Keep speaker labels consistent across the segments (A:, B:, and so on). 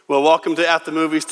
A: Well, welcome to At the Movies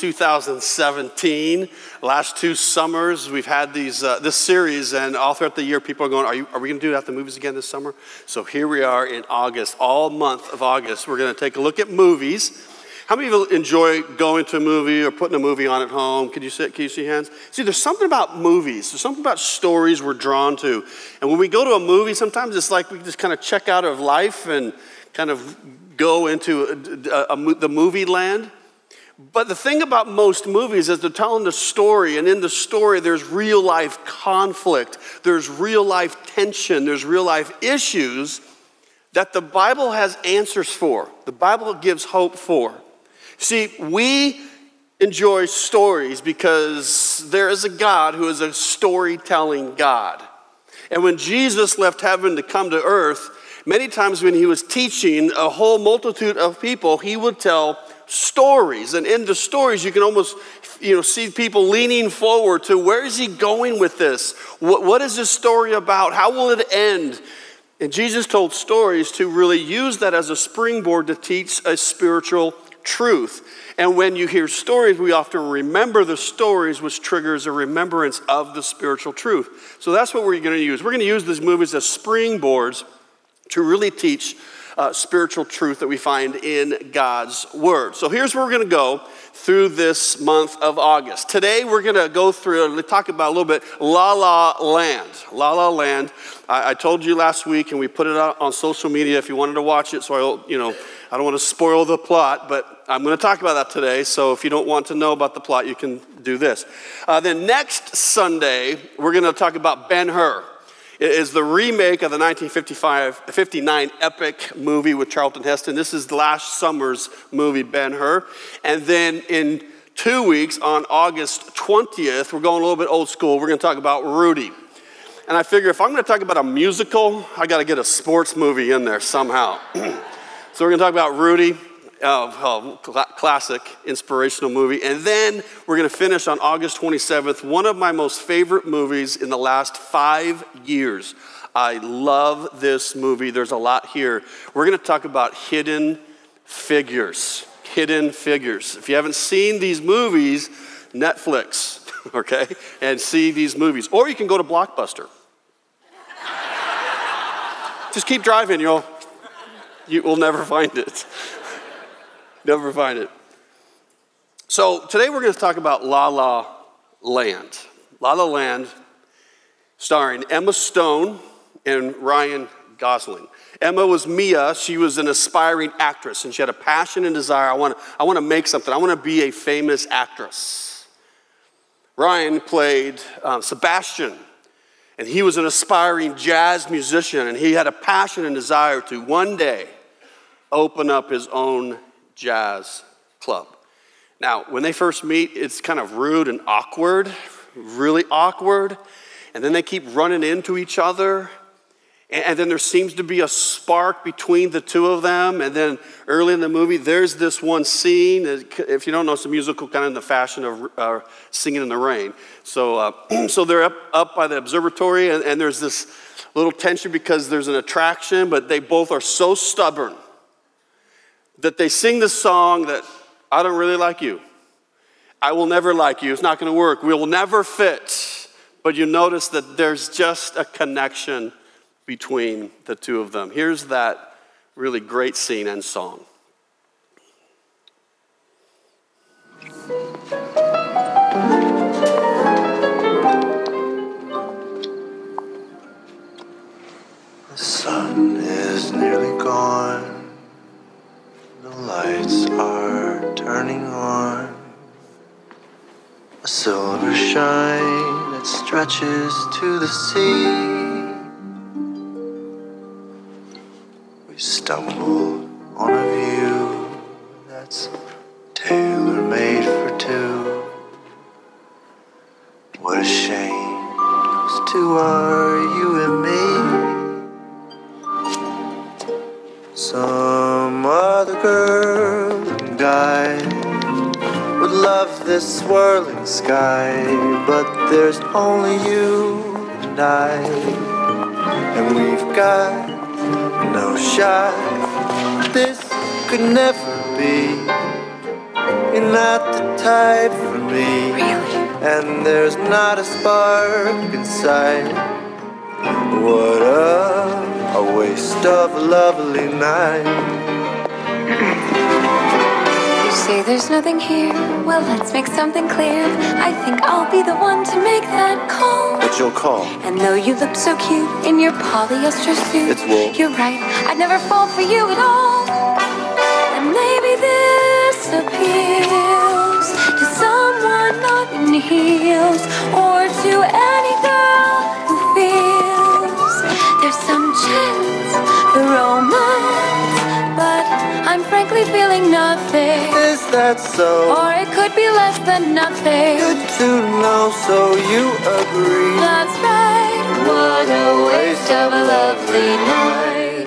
A: 2017. Last two summers, we've had this series, and all throughout the year, people are going, are we going to do At the Movies again this summer? So here we are in August, all month of August. We're going to take a look at movies. How many of you enjoy going to a movie or putting a movie on at home? Can you see hands? See, there's something about movies. There's something about stories we're drawn to. And when we go to a movie, sometimes it's like we just kind of check out of life and kind of go into the movie land. But the thing about most movies is they're telling the story, and in the story there's real life conflict, there's real life tension, there's real life issues that the Bible has answers for. The Bible gives hope for. See, we enjoy stories because there is a God who is a storytelling God. And when Jesus left heaven to come to earth, many times when he was teaching a whole multitude of people, he would tell stories. And in the stories, you can almost see people leaning forward to where is he going with this? What is this story about? How will it end? And Jesus told stories to really use that as a springboard to teach a spiritual truth. And when you hear stories, we often remember the stories, which triggers a remembrance of the spiritual truth. So that's what we're going to use. We're going to use these movies as springboards to really teach spiritual truth that we find in God's Word. So here's where we're going to go through this month of August. Today we're going to go through and talk about a little bit La La Land. La La Land. I told you last week, and we put it out on social media if you wanted to watch it. So I don't want to spoil the plot, but I'm going to talk about that today. So if you don't want to know about the plot, you can do this. Then next Sunday we're going to talk about Ben-Hur. It is the remake of the 1959 epic movie with Charlton Heston. This is last summer's movie, Ben-Hur. And then in 2 weeks, on August 20th, we're going a little bit old school. We're going to talk about Rudy. And I figure if I'm going to talk about a musical, I got to get a sports movie in there somehow. So we're going to talk about Rudy. Classic inspirational movie. And then we're going to finish on August 27th, one of my most favorite movies in the last 5 years. I love this movie. There's a lot here. We're going to talk about Hidden Figures. Hidden Figures. If you haven't seen these movies, Netflix, okay, and see these movies. Or you can go to Blockbuster. Just keep driving, you will never find it. Never find it. So today we're going to talk about La La Land. La La Land, starring Emma Stone and Ryan Gosling. Emma was Mia. She was an aspiring actress, and she had a passion and desire. I want to make something. I want to be a famous actress. Ryan played Sebastian, and he was an aspiring jazz musician, and he had a passion and desire to one day open up his own jazz club. Now, when they first meet, it's kind of rude and awkward, really awkward. And then they keep running into each other. And then there seems to be a spark between the two of them. And then early in the movie, there's this one scene. If you don't know, it's a musical kind of in the fashion of Singing in the Rain. So they're up by the observatory, and there's this little tension because there's an attraction, but they both are so stubborn that they sing this song that I don't really like you. I will never like you. It's not going to work. We will never fit. But you notice that there's just a connection between the two of them. Here's that really great scene and song.
B: The sun is nearly gone. The lights are turning on. A silver shine that stretches to the sea. We stumbled on a view that's tailor-made for two. What a shame those two are, you and me. Some other girl and guy would love this swirling sky, but there's only you and I, and we've got no shot. This could never be. You're not the type for me.
C: Really?
B: And there's not a spark inside. What a waste of a lovely night.
C: You say there's nothing here. Well, let's make something clear. I think I'll be the one to make that call.
B: But you'll call.
C: And though you look so cute in your polyester suit,
B: It's wool.
C: you're right, I'd never fall for you at all. And maybe this appeals to someone not in heels, or to any girl who feels there's some chance for romance, but I'm frankly feeling nothing.
B: Is that so?
C: Or it could be less than nothing.
B: Good to know, so you agree.
C: That's right, what a waste of a lovely night.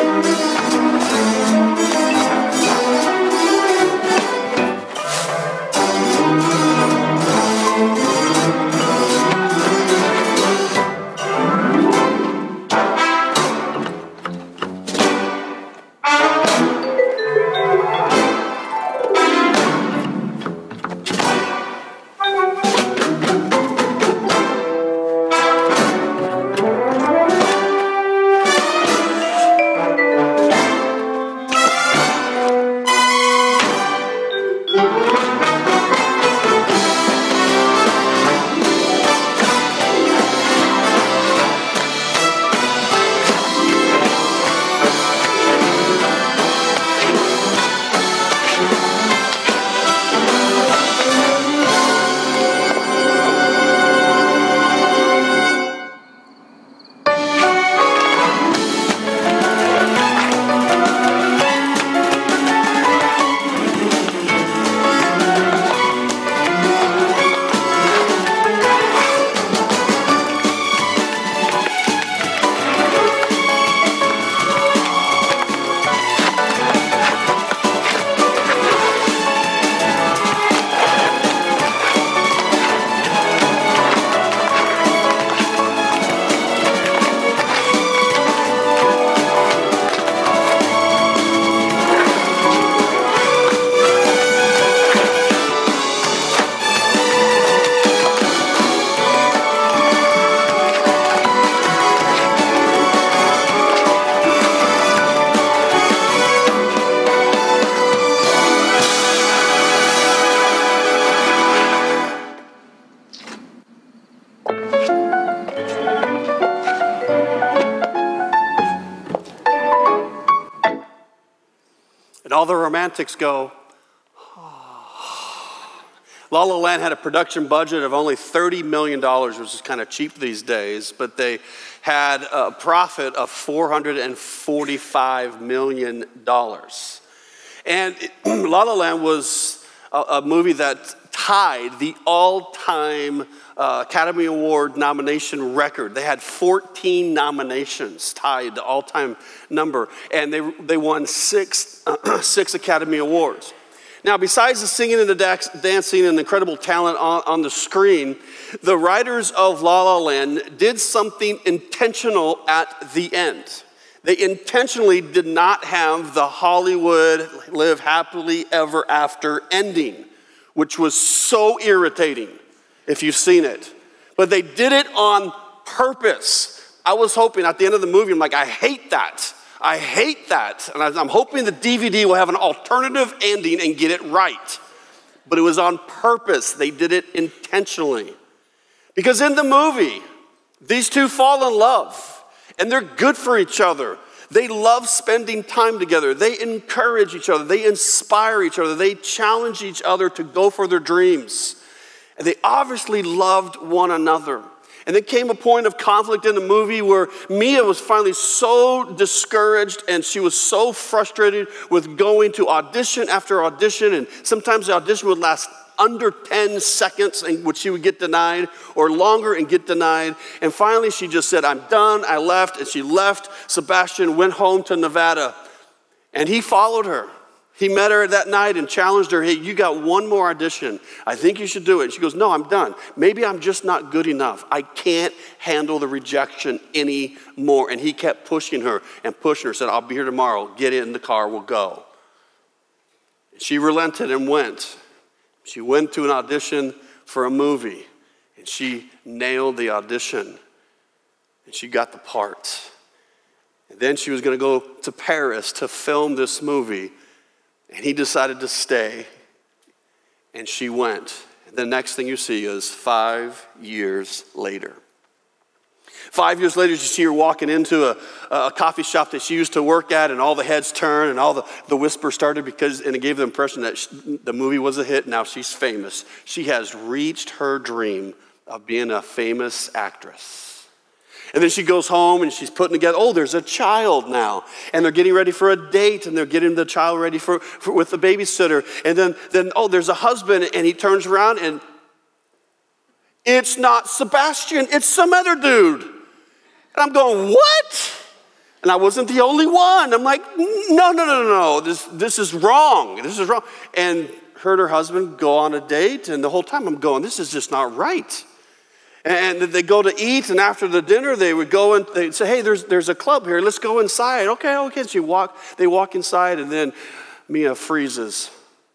A: And all the romantics go, La La Land had a production budget of only $30 million, which is kind of cheap these days, but they had a profit of $445 million. And La La Land was a movie that tied the all-time Academy Award nomination record. They had 14 nominations, tied the all-time number, and they won six Academy Awards. Now, besides the singing and the dancing and the incredible talent on the screen, the writers of La La Land did something intentional at the end. They intentionally did not have the Hollywood live happily ever after ending, which was so irritating if you've seen it. But they did it on purpose. I was hoping at the end of the movie, I'm like, I hate that. I hate that. And I'm hoping the DVD will have an alternative ending and get it right. But it was on purpose. They did it intentionally. Because in the movie, these two fall in love. And they're good for each other. They love spending time together. They encourage each other. They inspire each other. They challenge each other to go for their dreams. And they obviously loved one another. And there came a point of conflict in the movie where Mia was finally so discouraged and she was so frustrated with going to audition after audition. And sometimes the audition would last under 10 seconds in which she would get denied, or longer and get denied. And finally she just said, I'm done, I left. And she left Sebastian, went home to Nevada. And he followed her. He met her that night and challenged her, hey, you got one more audition. I think you should do it. And she goes, no, I'm done. Maybe I'm just not good enough. I can't handle the rejection anymore. And he kept pushing her and pushing her, said, I'll be here tomorrow. Get in the car, we'll go. She relented and went. She went to an audition for a movie, and she nailed the audition, and she got the part. And then she was going to go to Paris to film this movie, and he decided to stay, and she went. And the next thing you see is 5 years later. 5 years later, you see her walking into a coffee shop that she used to work at, and all the heads turned, and all the whispers started and it gave the impression that the movie was a hit. Now she's famous. She has reached her dream of being a famous actress. And then she goes home, and she's putting together, there's a child now. And they're getting ready for a date, and they're getting the child ready with the babysitter. And then there's a husband, and he turns around, and it's not Sebastian, it's some other dude. And I'm going, what? And I wasn't the only one. I'm like, no. This is wrong. This is wrong. And her and her husband go on a date, and the whole time I'm going, this is just not right. And they go to eat, and after the dinner, they would go and they'd say, hey, there's a club here. Let's go inside. Okay. So they walk inside, and then Mia freezes.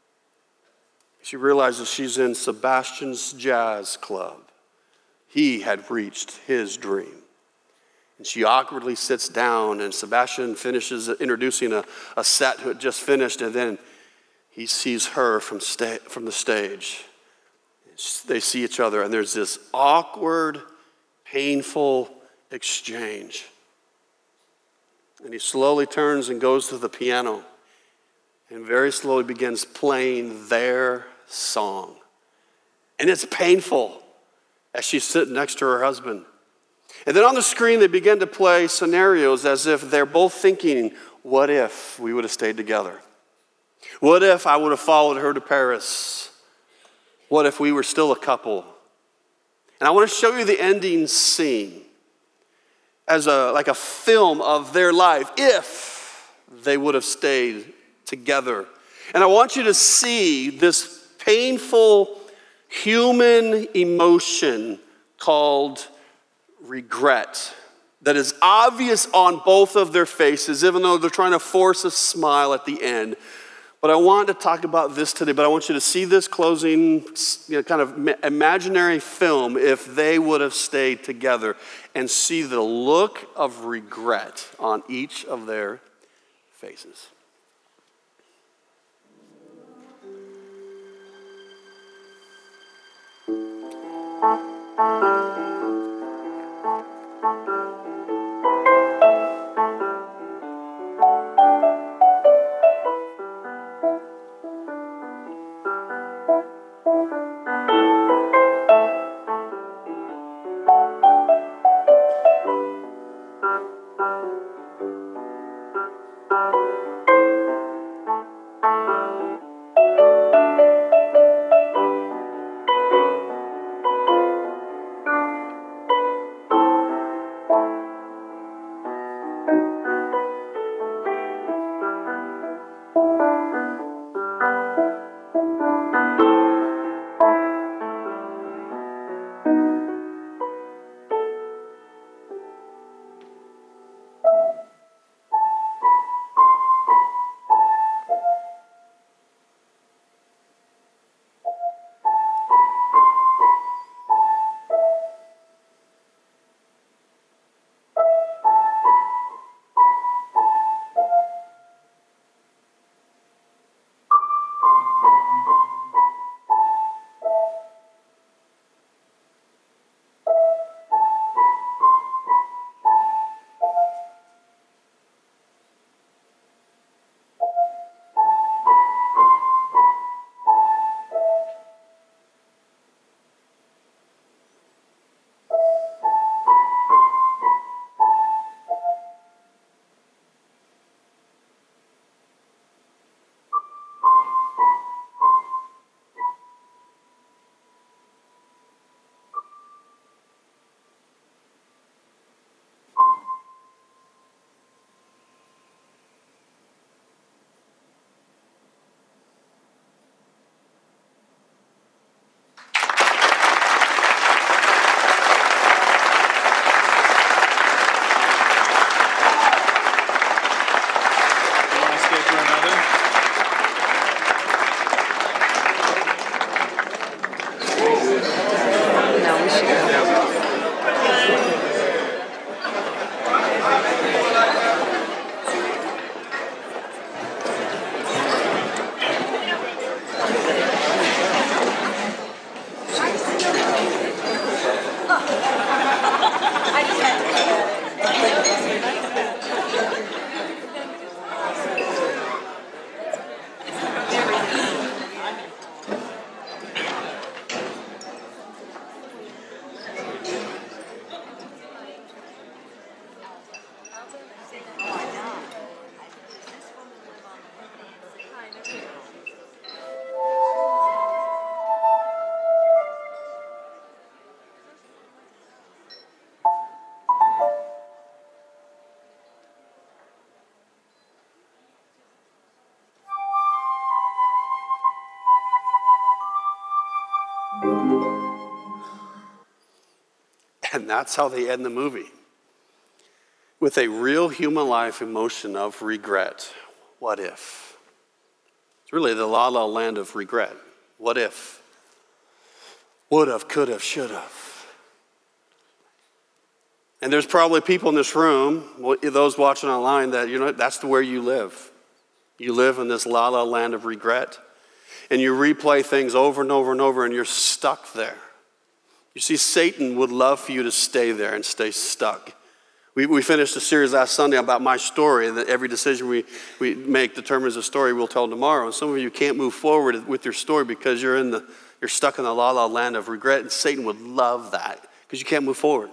A: She realizes she's in Sebastian's jazz club. He had reached his dream. And she awkwardly sits down, and Sebastian finishes introducing a set who had just finished, and then he sees her from the stage. They see each other, and there's this awkward, painful exchange. And he slowly turns and goes to the piano and very slowly begins playing their song. And it's painful as she's sitting next to her husband. And then on the screen, they begin to play scenarios as if they're both thinking, what if we would have stayed together? What if I would have followed her to Paris? What if we were still a couple? And I want to show you the ending scene as like a film of their life if they would have stayed together. And I want you to see this painful human emotion called regret that is obvious on both of their faces, even though they're trying to force a smile at the end. But I wanted to talk about this today, but I want you to see this closing kind of imaginary film if they would have stayed together and see the look of regret on each of their faces. And that's how they end the movie, with a real human life emotion of regret. What if? It's really the La La Land of regret. What if? Would have, could have, should have. And there's probably people in this room, those watching online, that that's where you live. You live in this La La Land of regret. And you replay things over and over and over, and you're stuck there. You see, Satan would love for you to stay there and stay stuck. We finished a series last Sunday about my story, and that every decision we make determines the story we'll tell tomorrow. And some of you can't move forward with your story because you're stuck in the La La Land of regret, and Satan would love that because you can't move forward.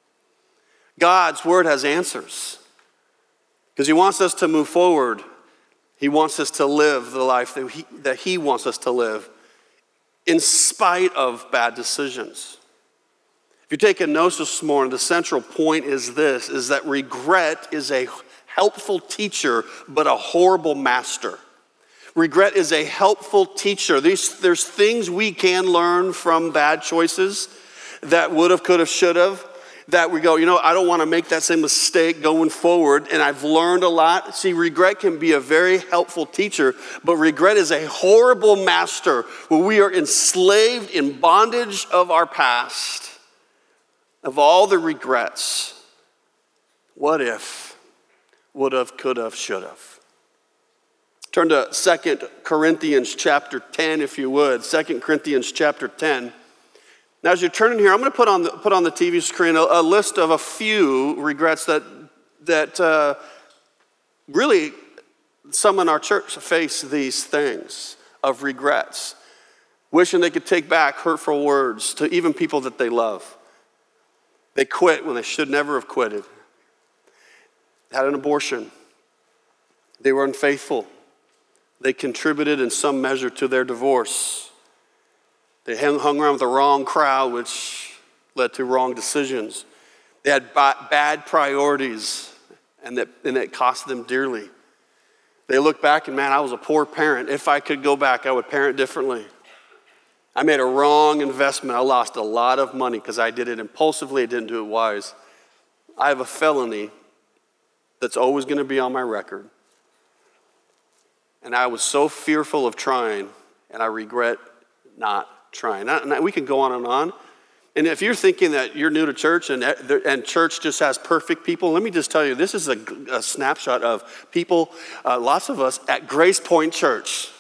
A: God's word has answers because he wants us to move forward. He wants us to live the life that he wants us to live in spite of bad decisions. If you're taking notes this morning, the central point is that regret is a helpful teacher, but a horrible master. Regret is a helpful teacher. There's things we can learn from bad choices that would have, could have, should have, that we go, I don't want to make that same mistake going forward, and I've learned a lot. See, regret can be a very helpful teacher, but regret is a horrible master where we are enslaved in bondage of our past, of all the regrets. What if? Would have, could have, should have. Turn to 2 Corinthians chapter 10, if you would. 2 Corinthians chapter 10. Now, as you're turning here, I'm going to put on the TV screen a list of a few regrets that really some in our church face these things of regrets, wishing they could take back hurtful words to even people that they love. They quit when they should never have quitted. Had an abortion. They were unfaithful. They contributed in some measure to their divorce. They hung around with the wrong crowd, which led to wrong decisions. They had bad priorities, and it cost them dearly. They look back and, man, I was a poor parent. If I could go back, I would parent differently. I made a wrong investment. I lost a lot of money because I did it impulsively. I didn't do it wise. I have a felony that's always going to be on my record. And I was so fearful of trying, and I regret not trying. And we can go on and on. And if you're thinking that you're new to church and church just has perfect people, let me just tell you, this is a snapshot of people, lots of us at Grace Point Church.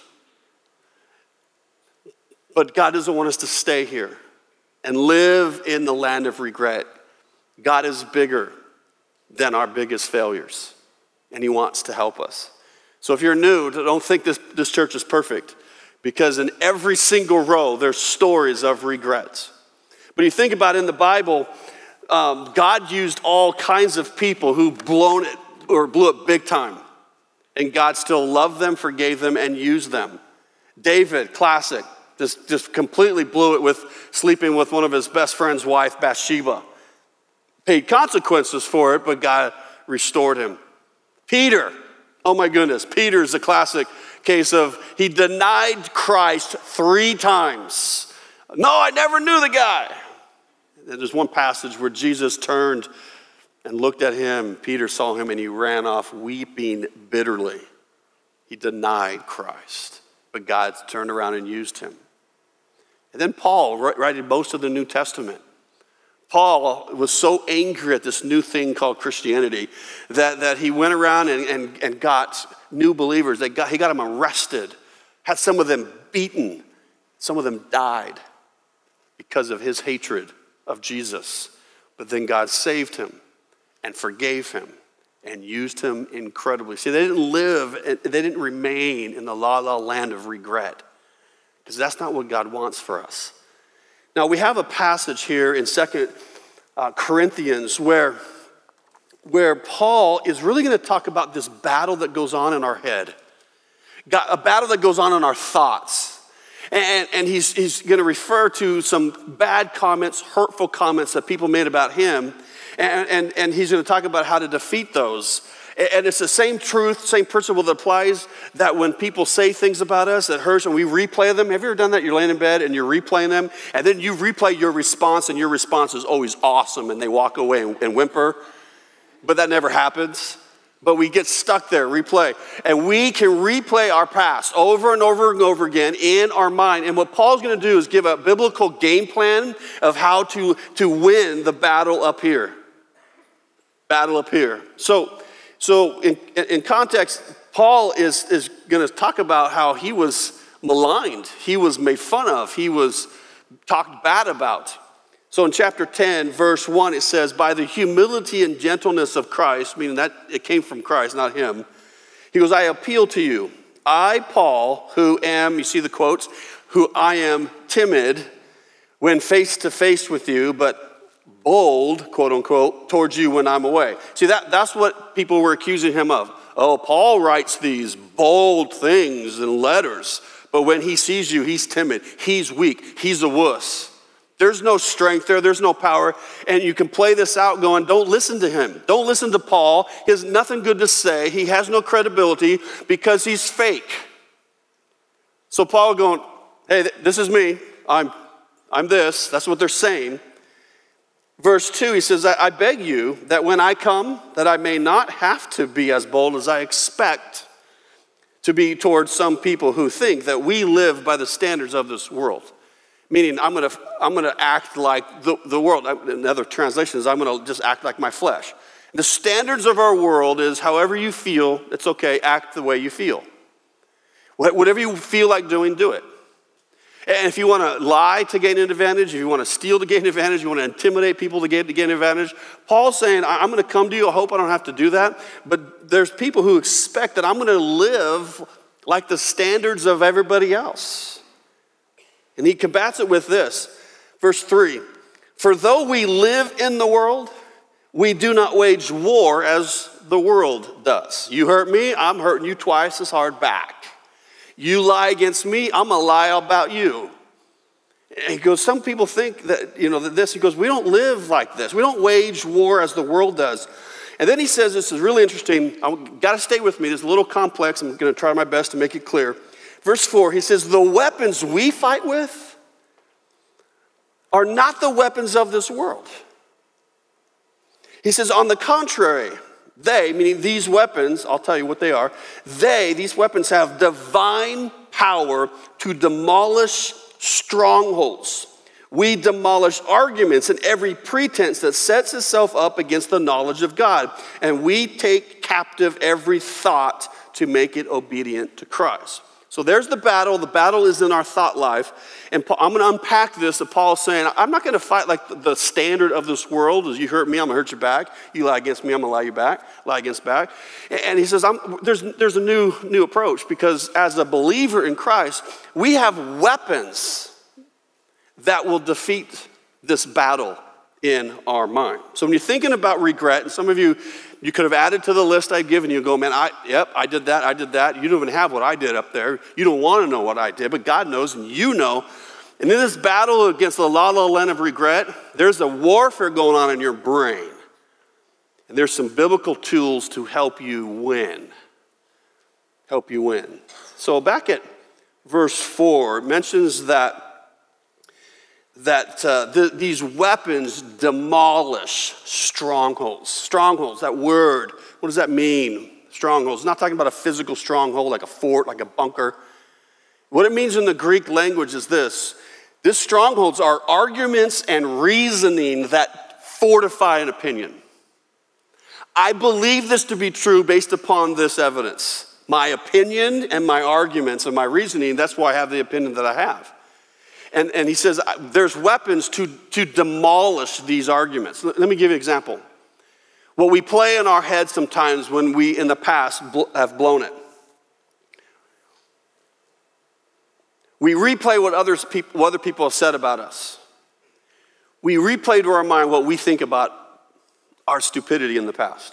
A: But God doesn't want us to stay here and live in the land of regret. God is bigger than our biggest failures, and he wants to help us. So if you're new, don't think this church is perfect, because in every single row, there's stories of regrets. But you think about it, in the Bible, God used all kinds of people who blew it big time. And God still loved them, forgave them, and used them. David, classic, just completely blew it with sleeping with one of his best friend's wife, Bathsheba. Paid consequences for it, but God restored him. Peter, oh my goodness, Peter's a classic case of he denied Christ 3 times. No, I never knew the guy. And there's one passage where Jesus turned and looked at him. Peter saw him and he ran off weeping bitterly. He denied Christ, but God turned around and used him. And then Paul, writing most of the New Testament, Paul was so angry at this new thing called Christianity that he went around and got new believers. He got them arrested, had some of them beaten. Some of them died because of his hatred of Jesus. But then God saved him and forgave him and used him incredibly. See, they didn't remain in the La La Land of regret, because that's not what God wants for us. Now, we have a passage here in 2 Corinthians where Paul is really going to talk about this battle that goes on in our head, a battle that goes on in our thoughts. And he's going to refer to some bad comments, hurtful comments that people made about him, and he's going to talk about how to defeat those. And it's the same truth, same principle that applies, that when people say things about us that hurts and we replay them. Have you ever done that? You're laying in bed and you're replaying them, and then you replay your response, and your response is always awesome, and they walk away and whimper. But that never happens. But we get stuck there, replay. And we can replay our past over and over and over again in our mind. And what Paul's going to do is give a biblical game plan of how to win the battle up here. Battle up here. So in context, Paul is going to talk about how he was maligned. He was made fun of. He was talked bad about. So in chapter 10, verse 1, it says, by the humility and gentleness of Christ, meaning that it came from Christ, not him. He goes, I appeal to you. I, Paul, who am, you see the quotes, who I am timid when face to face with you, but bold, quote unquote, towards you when I'm away. See, that's what people were accusing him of. Oh, Paul writes these bold things in letters, but when he sees you, he's timid, he's weak, he's a wuss. There's no strength there. There's no power. And you can play this out going, don't listen to him. Don't listen to Paul. He has nothing good to say. He has no credibility because he's fake. So Paul going, hey, this is me. I'm this. That's what they're saying. Verse 2, he says, I beg you that when I come, that I may not have to be as bold as I expect to be towards some people who think that we live by the standards of this world. Meaning, I'm gonna act like the world. Another translation is, I'm gonna just act like my flesh. The standards of our world is however you feel, it's okay, act the way you feel. Whatever you feel like doing, do it. And if you wanna lie to gain an advantage, if you wanna steal to gain an advantage, you wanna intimidate people to gain an advantage, Paul's saying, I'm gonna come to you, I hope I don't have to do that, but there's people who expect that I'm gonna live like the standards of everybody else. And he combats it with this, verse 3. For though we live in the world, we do not wage war as the world does. You hurt me, I'm hurting you twice as hard back. You lie against me, I'm gonna lie about you. And he goes, some people think that, he goes, we don't live like this. We don't wage war as the world does. And then he says, this is really interesting. I've got to stay with me. It's a little complex. I'm going to try my best to make it clear. Verse 4, he says, the weapons we fight with are not the weapons of this world. He says, on the contrary, they, meaning these weapons, I'll tell you what they are, these weapons have divine power to demolish strongholds. We demolish arguments and every pretense that sets itself up against the knowledge of God. And we take captive every thought to make it obedient to Christ. So there's the battle. The battle is in our thought life. And I'm going to unpack this. That Paul's saying, I'm not going to fight like the standard of this world. As you hurt me, I'm going to hurt you back. You lie against me, I'm going to lie you back. Lie against back. And he says, there's a new approach. Because as a believer in Christ, we have weapons that will defeat this battle in our mind. So when you're thinking about regret, and some of you could have added to the list I've given you and go, man, I did that. You don't even have what I did up there. You don't want to know what I did, but God knows and you know. And in this battle against the la-la land of regret, there's a warfare going on in your brain. And there's some biblical tools to help you win. Help you win. So back at verse 4, it mentions that these weapons demolish strongholds. Strongholds, that word, what does that mean? Strongholds. It's not talking about a physical stronghold like a fort, like a bunker. What it means in the Greek language is this. These strongholds are arguments and reasoning that fortify an opinion. I believe this to be true based upon this evidence. My opinion and my arguments and my reasoning, that's why I have the opinion that I have. And he says there's weapons to demolish these arguments. Let me give you an example. What we play in our heads sometimes when we, in the past, have blown it. We replay what other people have said about us. We replay to our mind what we think about our stupidity in the past.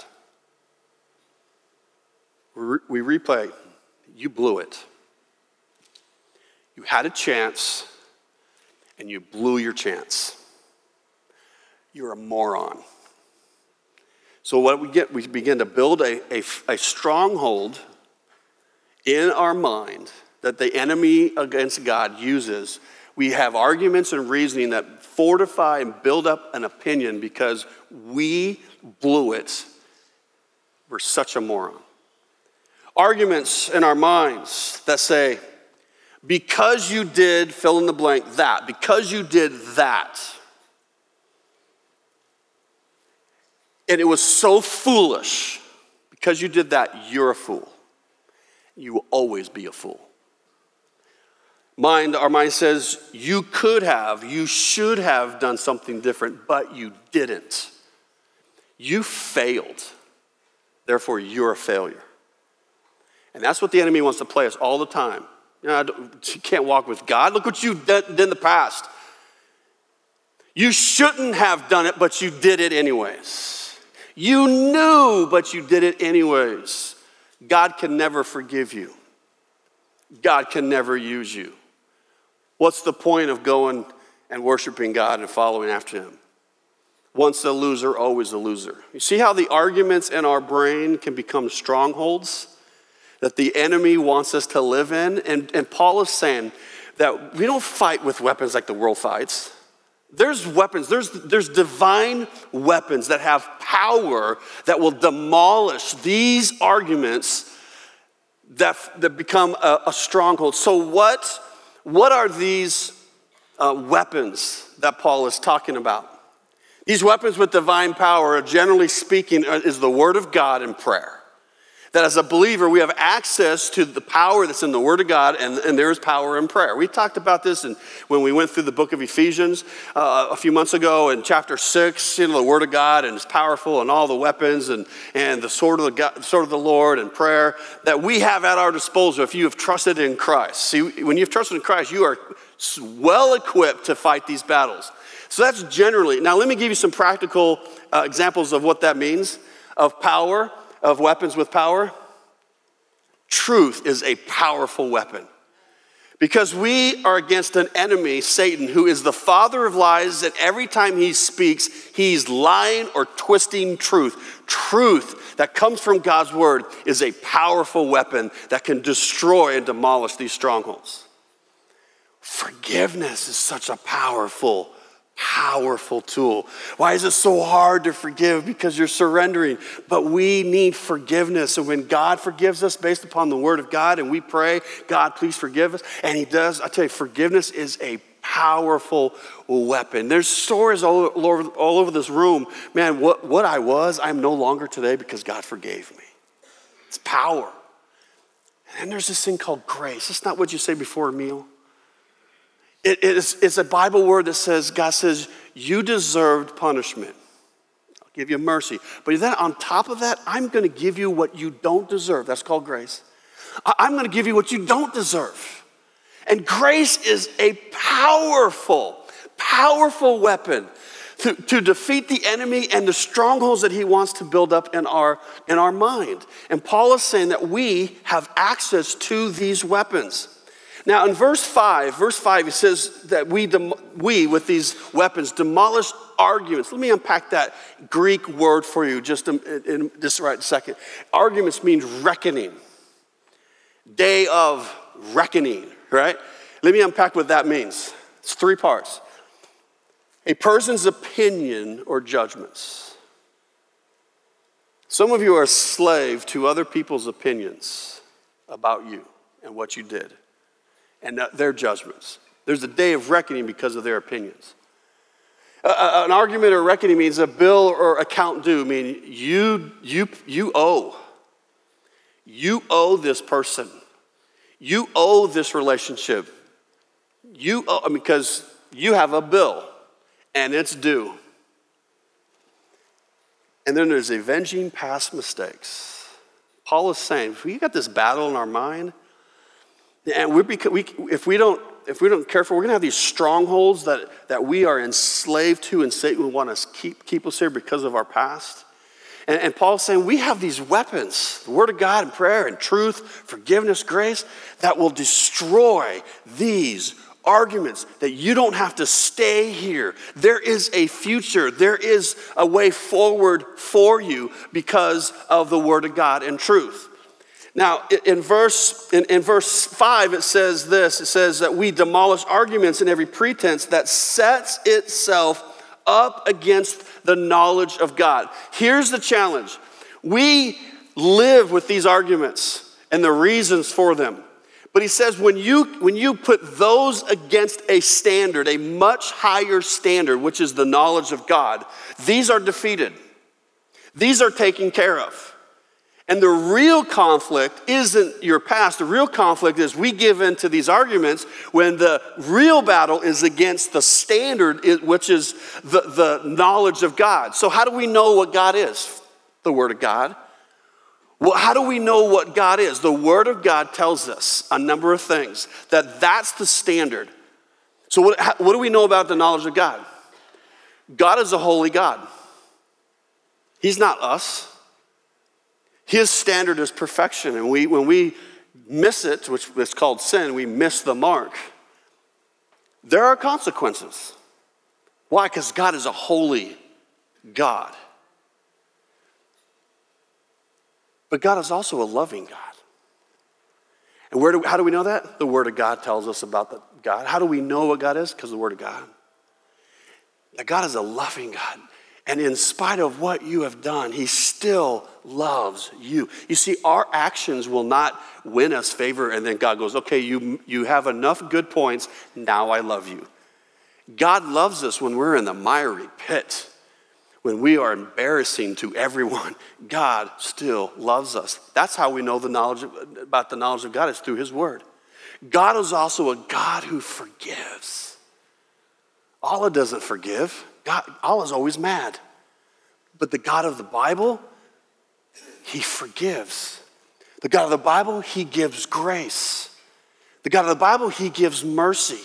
A: We replay, you blew it. You had a chance, and you blew your chance. You're a moron. So what we begin to build a stronghold in our mind that the enemy against God uses. We have arguments and reasoning that fortify and build up an opinion because we blew it. We're such a moron. Arguments in our minds that say, because you did fill in the blank that, because you did that, and it was so foolish, because you did that, you're a fool. You will always be a fool. Our mind says, you could have, you should have done something different, but you didn't. You failed. Therefore, you're a failure. And that's what the enemy wants to play us all the time. You can't walk with God. Look what you did in the past. You shouldn't have done it, but you did it anyways. You knew, but you did it anyways. God can never forgive you. God can never use you. What's the point of going and worshiping God and following after him? Once a loser, always a loser. You see how the arguments in our brain can become strongholds that the enemy wants us to live in? And Paul is saying that we don't fight with weapons like the world fights. There's weapons, there's divine weapons that have power that will demolish these arguments that become a stronghold. So what are these weapons that Paul is talking about? These weapons with divine power, generally speaking, is the Word of God and prayer. That as a believer, we have access to the power that's in the Word of God, and there is power in prayer. We talked about this when we went through the book of Ephesians a few months ago in chapter 6, the Word of God, and it's powerful, and all the weapons, and the sword of the Lord, and prayer that we have at our disposal if you have trusted in Christ. See, when you've trusted in Christ, you are well equipped to fight these battles. So that's generally. Now let me give you some practical examples of what that means, of power, of weapons with power. Truth is a powerful weapon. Because we are against an enemy, Satan, who is the father of lies, and every time he speaks, he's lying or twisting truth. Truth that comes from God's word is a powerful weapon that can destroy and demolish these strongholds. Forgiveness is such a powerful tool. Why is it so hard to forgive? Because you're surrendering. But we need forgiveness. And when God forgives us based upon the word of God and we pray, God, please forgive us. And he does. I tell you, forgiveness is a powerful weapon. There's stories all over this room. Man, what I was, I'm no longer today because God forgave me. It's power. And there's this thing called grace. It's not what you say before a meal. It's a Bible word that says, God says, you deserved punishment. I'll give you mercy. But then on top of that, I'm going to give you what you don't deserve. That's called grace. I'm going to give you what you don't deserve. And grace is a powerful weapon to defeat the enemy and the strongholds that he wants to build up in our mind. And Paul is saying that we have access to these weapons. Now in verse 5, it says that we with these weapons demolish arguments. Let me unpack that Greek word for you just in this right second. Arguments means reckoning. Day of reckoning, right? Let me unpack what that means. It's 3 parts. A person's opinion or judgments. Some of you are a slave to other people's opinions about you and what you did. And their judgments. There's a day of reckoning because of their opinions. An argument or reckoning means a bill or account due. I mean, you owe. You owe this person. You owe this relationship. You owe, because you have a bill and it's due. And then there's avenging past mistakes. Paul is saying, if we got this battle in our mind, and if we don't careful, we're going to have these strongholds that we are enslaved to, and Satan will want to keep us here because of our past. And Paul's saying we have these weapons, the Word of God and prayer and truth, forgiveness, grace, that will destroy these arguments that you don't have to stay here. There is a future. There is a way forward for you because of the Word of God and truth. Now, in verse 5, it says this. It says that we demolish arguments and every pretense that sets itself up against the knowledge of God. Here's the challenge. We live with these arguments and the reasons for them. But he says when you put those against a standard, a much higher standard, which is the knowledge of God, these are defeated. These are taken care of. And the real conflict isn't your past. The real conflict is we give in to these arguments when the real battle is against the standard, which is the knowledge of God. So how do we know what God is? The Word of God. Well, how do we know what God is? The Word of God tells us a number of things, that's the standard. So what do we know about the knowledge of God? God is a holy God. He's not us. His standard is perfection, and when we miss it, which is called sin, we miss the mark. There are consequences. Why? Because God is a holy God. But God is also a loving God. And how do we know that? The Word of God tells us about God. How do we know what God is? Because of the Word of God. That God is a loving God. And in spite of what you have done, he still loves you. You see, our actions will not win us favor, and then God goes, okay, you have enough good points, now I love you. God loves us when we're in the miry pit, when we are embarrassing to everyone. God still loves us. That's how we know about the knowledge of God, is through his Word. God is also a God who forgives. Allah doesn't forgive. Allah's always mad. But the God of the Bible, he forgives. The God of the Bible, he gives grace. The God of the Bible, he gives mercy.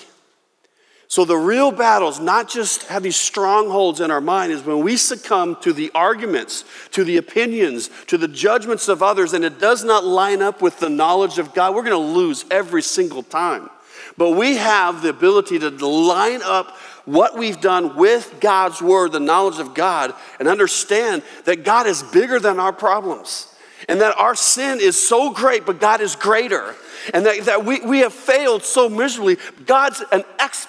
A: So the real battle is not just have these strongholds in our mind, is when we succumb to the arguments, to the opinions, to the judgments of others, and it does not line up with the knowledge of God, we're going to lose every single time. But we have the ability to line up what we've done with God's Word, the knowledge of God, and understand that God is bigger than our problems. And that our sin is so great, but God is greater. And that we have failed so miserably. God's an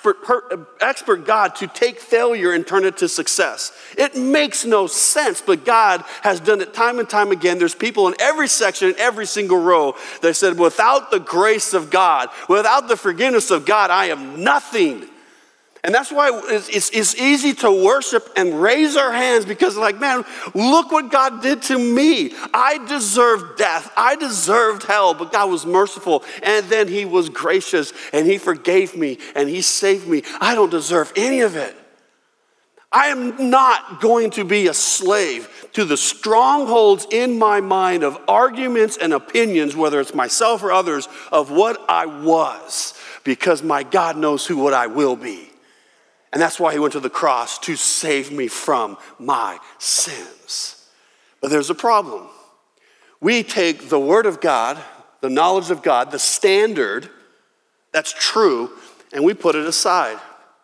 A: expert God to take failure and turn it to success. It makes no sense, but God has done it time and time again. There's people in every section, in every single row, that said, without the grace of God, without the forgiveness of God, I am nothing. And that's why it's easy to worship and raise our hands, because like, man, look what God did to me. I deserved death. I deserved hell, but God was merciful. And then he was gracious and he forgave me and he saved me. I don't deserve any of it. I am not going to be a slave to the strongholds in my mind of arguments and opinions, whether it's myself or others, of what I was, because my God knows what I will be. And that's why he went to the cross, to save me from my sins. But there's a problem. We take the Word of God, the knowledge of God, the standard that's true, and we put it aside.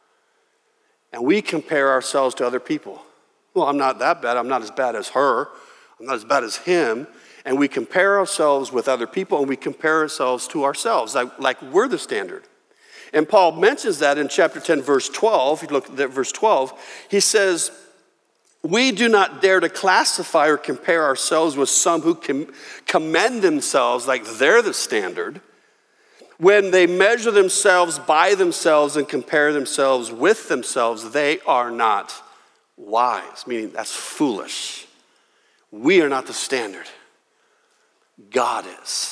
A: And we compare ourselves to other people. Well, I'm not that bad. I'm not as bad as her. I'm not as bad as him. And we compare ourselves with other people, and we compare ourselves to ourselves, like we're the standard. And Paul mentions that in chapter 10, verse 12. If you look at verse 12, he says, we do not dare to classify or compare ourselves with some who commend themselves like they're the standard, when they measure themselves by themselves and compare themselves with themselves. They are not wise, meaning that's foolish. We are not the standard. God is.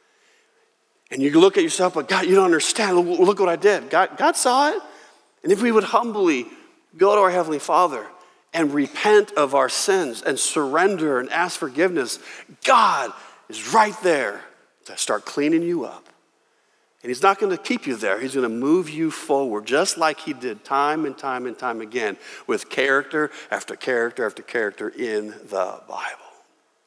A: And you look at yourself, but God, you don't understand. Look what I did. God saw it. And if we would humbly go to our Heavenly Father and repent of our sins and surrender and ask forgiveness, God is right there to start cleaning you up. And he's not going to keep you there. He's going to move you forward, just like he did time and time and time again, with character after character after character in the Bible.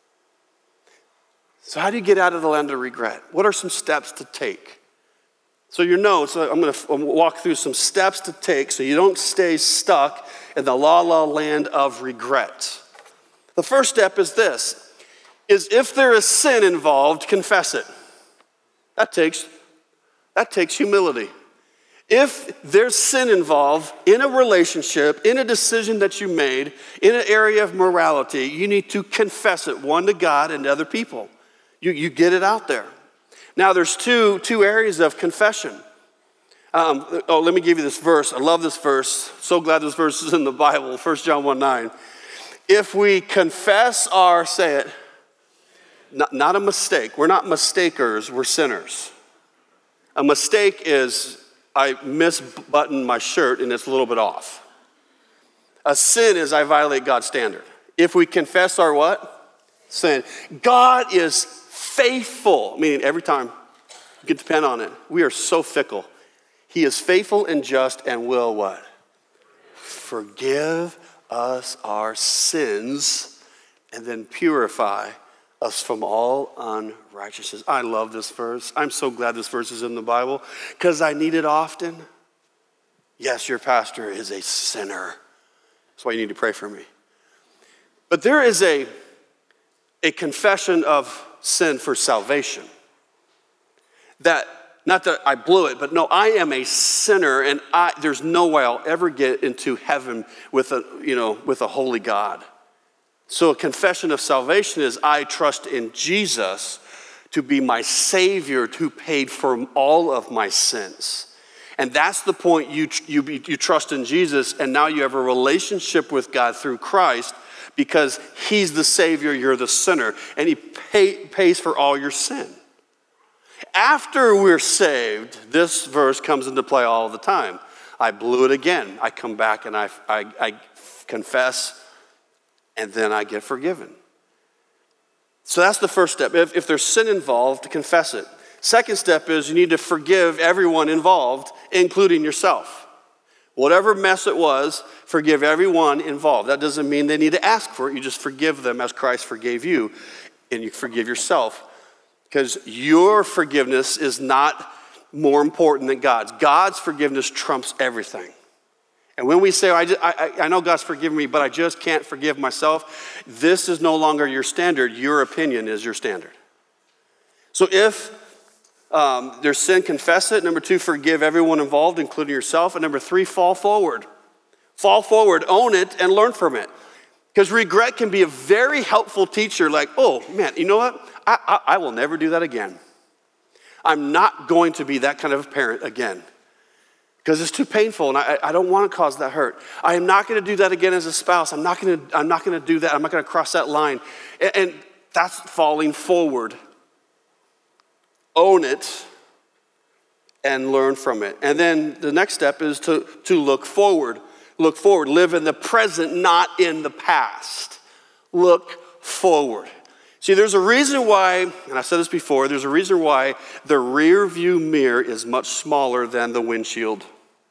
A: So how do you get out of the land of regret? What are some steps to take? There's So your notes, I'm going to walk through some steps to take so you don't stay stuck in the la-la land of regret. The first step is this, is if there is sin involved, confess it. That takes humility. If there's sin involved in a relationship, in a decision that you made, in an area of morality, you need to confess it, one to God and to other people. You get it out there. Now there's two areas of confession. Let me give you this verse. I love this verse. So glad this verse is in the Bible, 1 John 1:9. If we confess our, say it, not a mistake. We're not mistakers, we're sinners. A mistake is I misbuttoned my shirt and it's a little bit off. A sin is I violate God's standard. If we confess our what? Sin. God is faithful, meaning every time you can depend on it. We are so fickle. He is faithful and just and will what? Forgive us our sins and then purify us from all unrighteousness. I love this verse. I'm so glad this verse is in the Bible because I need it often. Yes, your pastor is a sinner. That's why you need to pray for me. But there is a confession of sin for salvation. That, not that I blew it, but no, I am a sinner and there's no way I'll ever get into heaven with a holy God. So a confession of salvation is I trust in Jesus to be my Savior who paid for all of my sins. And that's the point you trust in Jesus and now you have a relationship with God through Christ because he's the Savior, you're the sinner, and he pays for all your sin. After we're saved, this verse comes into play all the time. I blew it again. I come back and I confess and then I get forgiven. So that's the first step. If there's sin involved, confess it. Second step is you need to forgive everyone involved, including yourself. Whatever mess it was, forgive everyone involved. That doesn't mean they need to ask for it. You just forgive them as Christ forgave you, and you forgive yourself. Because your forgiveness is not more important than God's. God's forgiveness trumps everything. And when we say, I know God's forgiven me, but I just can't forgive myself, this is no longer your standard. Your opinion is your standard. So if there's sin, confess it. Number 2, forgive everyone involved, including yourself. And number 3, fall forward. Fall forward, own it, and learn from it. Because regret can be a very helpful teacher, like, oh man, you know what? I will never do that again. I'm not going to be that kind of a parent again. Because it's too painful and I don't want to cause that hurt. I am not going to do that again as a spouse. I'm not going to do that. I'm not going to cross that line. And that's falling forward. Own it and learn from it. And then the next step is to look forward. Look forward. Live in the present, not in the past. Look forward. See, there's a reason why, and I said this before, there's a reason why the rear view mirror is much smaller than the windshield.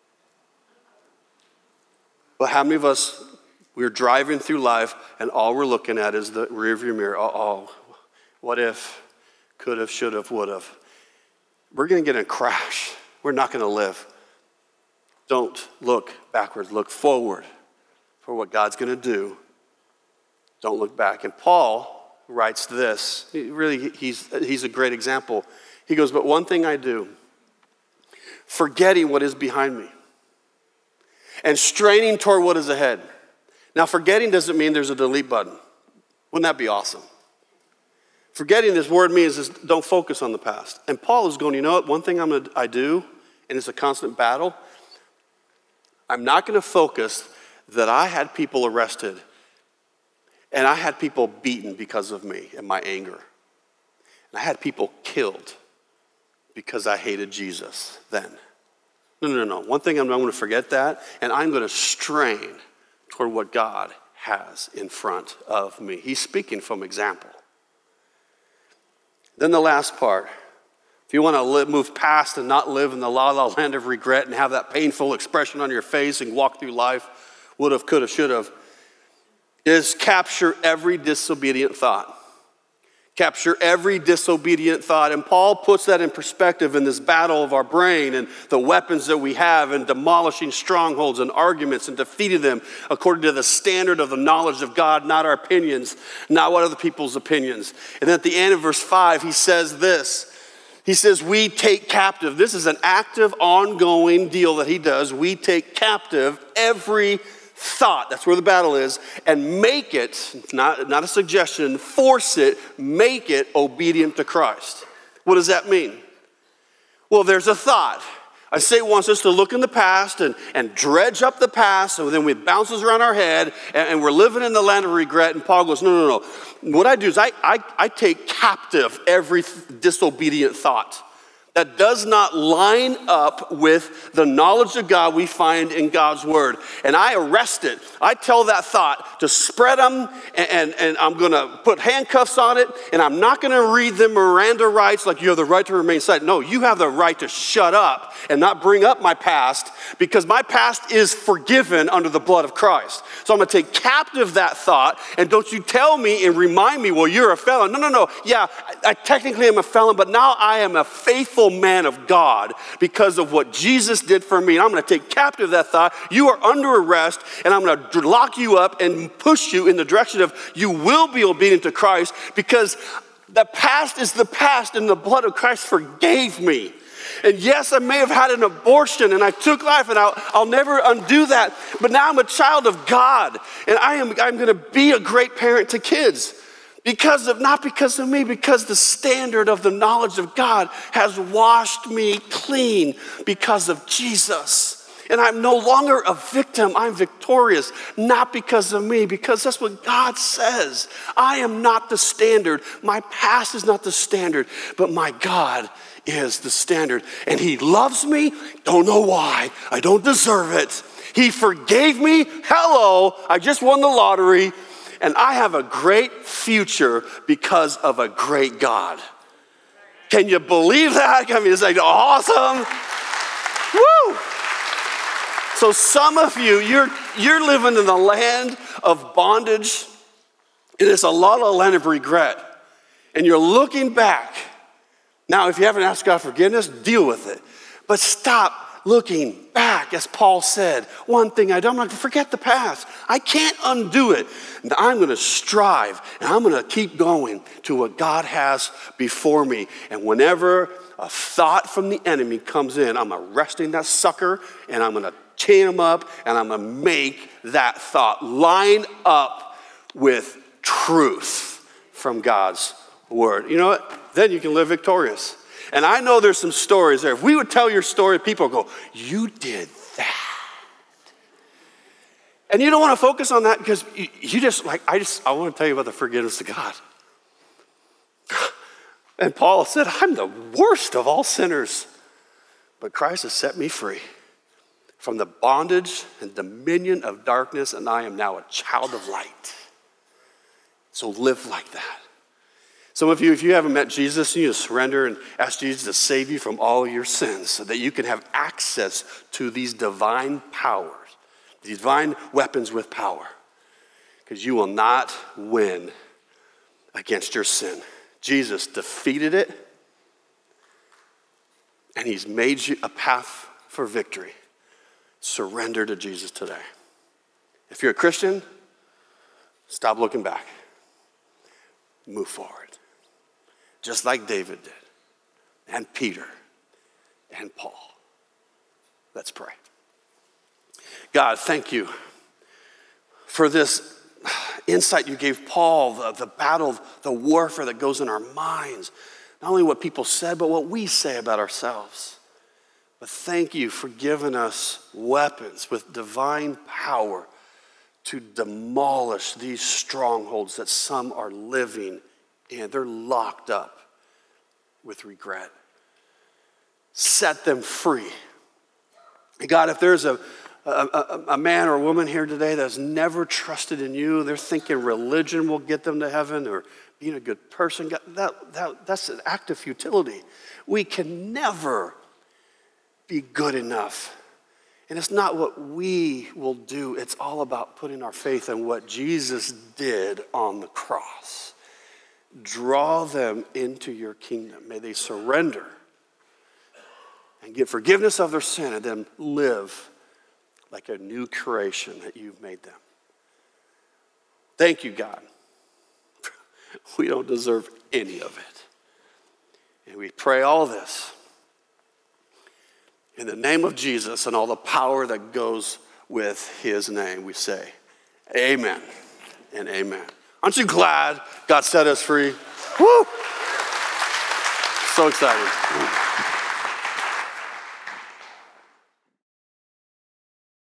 A: But how many of us, we're driving through life and all we're looking at is the rear view mirror. Oh, what if, could have, should have, would have. We're going to get in a crash. We're not going to live. Don't look backwards, look forward for what God's going to do. Don't look back. And Paul writes this. He's a great example. He goes, but one thing I do, forgetting what is behind me and straining toward what is ahead. Now, forgetting doesn't mean there's a delete button. Wouldn't that be awesome? Forgetting, this word means is don't focus on the past. And Paul is going, you know what? One thing I do, and it's a constant battle, I'm not going to focus that I had people arrested and I had people beaten because of me and my anger. And I had people killed because I hated Jesus then. No. One thing I'm going to forget that, and I'm going to strain toward what God has in front of me. He's speaking from example. Then the last part. If you want to move past and not live in the la-la land of regret and have that painful expression on your face and walk through life, would have, could have, should have, is capture every disobedient thought. capture every disobedient thought. And Paul puts that in perspective in this battle of our brain and the weapons that we have in demolishing strongholds and arguments and defeating them according to the standard of the knowledge of God, not our opinions, not what other people's opinions. And then at the end of verse 5, he says this. He says, we take captive. This is an active, ongoing deal that he does. We take captive every thought, that's where the battle is, and make it, not a suggestion, force it, make it obedient to Christ. What does that mean? Well, there's a thought. Satan wants us to look in the past and dredge up the past, and then it bounces around our head, and we're living in the land of regret, and Paul goes, no. What I do is I take captive every disobedient thought that does not line up with the knowledge of God we find in God's word. And I arrest it. I tell that thought to spread them, and I'm going to put handcuffs on it, and I'm not going to read them Miranda rights like you have the right to remain silent. No, you have the right to shut up and not bring up my past, because my past is forgiven under the blood of Christ. So I'm going to take captive that thought, and don't you tell me and remind me, well, you're a felon. No. Yeah, I technically am a felon, but now I am a faithful man of God because of what Jesus did for me. And I'm going to take captive that thought. You are under arrest, and I'm going to lock you up and push you in the direction of you will be obedient to Christ, because the past is the past, and the blood of Christ forgave me. And yes, I may have had an abortion and I took life, and I'll never undo that. But now I'm a child of God, and I'm going to be a great parent to kids. Not because of me, because the standard of the knowledge of God has washed me clean because of Jesus. And I'm no longer a victim, I'm victorious, not because of me, because that's what God says. I am not the standard. My past is not the standard, but my God is the standard. And he loves me, don't know why, I don't deserve it. He forgave me, hello, I just won the lottery. And I have a great future because of a great God. Can you believe that? I mean, it's like awesome. Woo! So some of you, you're living in the land of bondage. It is a lot of land of regret. And you're looking back. Now, if you haven't asked God forgiveness, deal with it. But stop looking back, as Paul said. One thing I'm not going to forget the past. I can't undo it. And I'm going to strive, and I'm going to keep going to what God has before me. And whenever a thought from the enemy comes in, I'm arresting that sucker, and I'm going to chain him up, and I'm going to make that thought line up with truth from God's word. You know what? Then you can live victorious. And I know there's some stories there. If we would tell your story, people would go, you did that. And you don't want to focus on that because you just like, I want to tell you about the forgiveness of God. And Paul said, I'm the worst of all sinners, but Christ has set me free from the bondage and dominion of darkness, and I am now a child of light. So live like that. Some of you, if you haven't met Jesus, you need to surrender and ask Jesus to save you from all your sins so that you can have access to these divine powers, these divine weapons with power. Because you will not win against your sin. Jesus defeated it, and he's made you a path for victory. Surrender to Jesus today. If you're a Christian, stop looking back. Move forward. Just like David did, and Peter, and Paul. Let's pray. God, thank you for this insight you gave Paul, the battle, the warfare that goes in our minds. Not only what people said, but what we say about ourselves. But thank you for giving us weapons with divine power to demolish these strongholds that some are living in. They're locked up with regret. Set them free. God, if there's a man or a woman here today that's never trusted in you, they're thinking religion will get them to heaven or being a good person, God, that's an act of futility. We can never be good enough. And it's not what we will do. It's all about putting our faith in what Jesus did on the cross. draw them into your kingdom. May they surrender and get forgiveness of their sin and then live like a new creation that you've made them. Thank you, God. We don't deserve any of it. And we pray all this in the name of Jesus and all the power that goes with his name. We say, amen and amen. Aren't you glad God set us free? Woo! So excited.